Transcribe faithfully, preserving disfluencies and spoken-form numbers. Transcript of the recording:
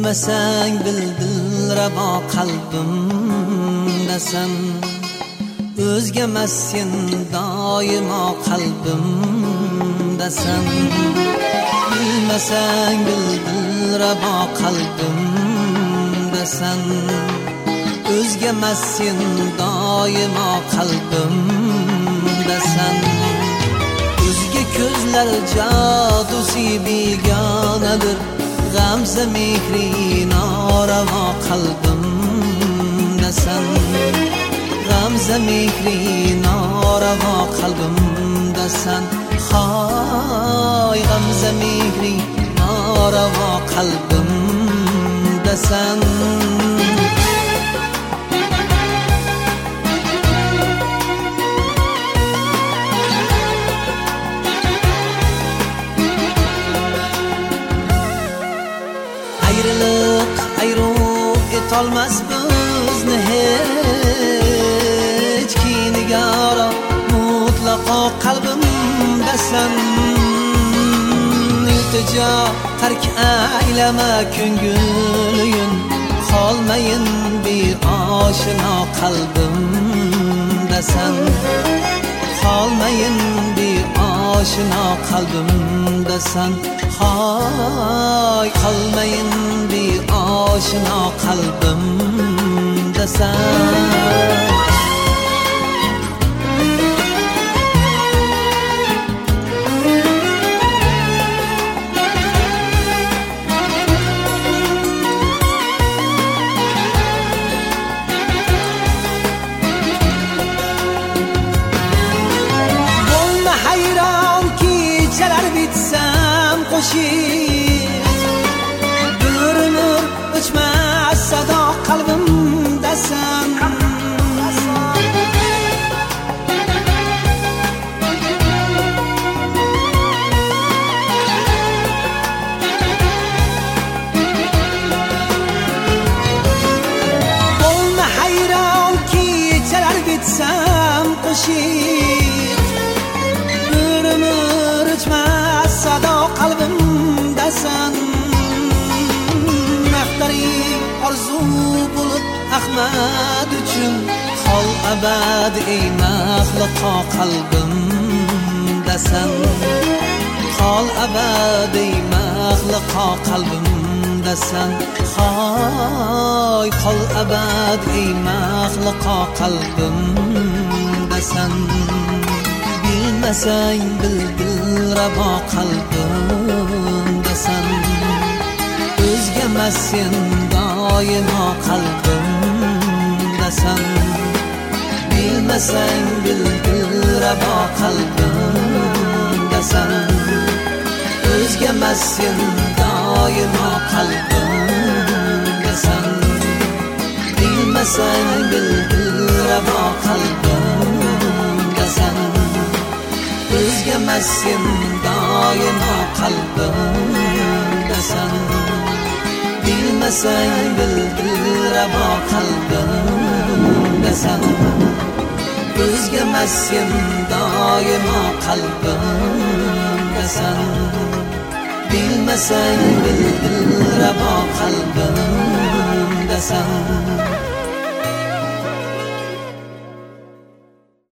Bilmasang dilrabo qalbimdasan, o'zgamas sen doimo qalbimdasan. Bilmasang dilrabo qalbimdasan, o'zgamas sen doimo qalbimdasan. O'zga ko'zlar jodusi begonadir, g'amza mehri noravo qalbimdasan. G'amza mehri noravo qalbimdasan. Hoy g'amza mehri noravo qalbimdasan. Ayrılık ayrılık etolmas bizni hech ki nigora, mutlaqo qalbimdasan. İltijo tark aylama ko'ngilin, qolmayin beoshino qalbimdasan. Qolmayin beoshino qalbimdasan. Hay qolmayin beoshino qalbimdasan. Bo'lma hayron kechalar bitsam qo'shiq, ko'rinur o'chmas sado qalbimdasan. Bo'lma hayron kechalar bitsam qo'shiq, ko'rinur o'chmas sado qalbimdasan. Maqtaring orzu bo'lib Ahmad uchun, qol abad ey maxluqo qalbimdasan. Qol abad ey maxluqo qalbimdasan. Hoy qol abad ey maxluqo qalbimdasan. Bilmasang dilrabo qalbimdasan, o'zgamas sen doimo qalbimdasan. Bilmasang dilrabo qalbimdasan, o'zgamas sen doimo qalbimdasan. Bilmasang dilrabo qalbimdasan, o'zgamas sen doimo qalbimdasan. Bilmasang dilrabo qalbimdasan, o'zgamas sen doimo qalbimdasan. Bilmasang dilrabo qalbimdasan.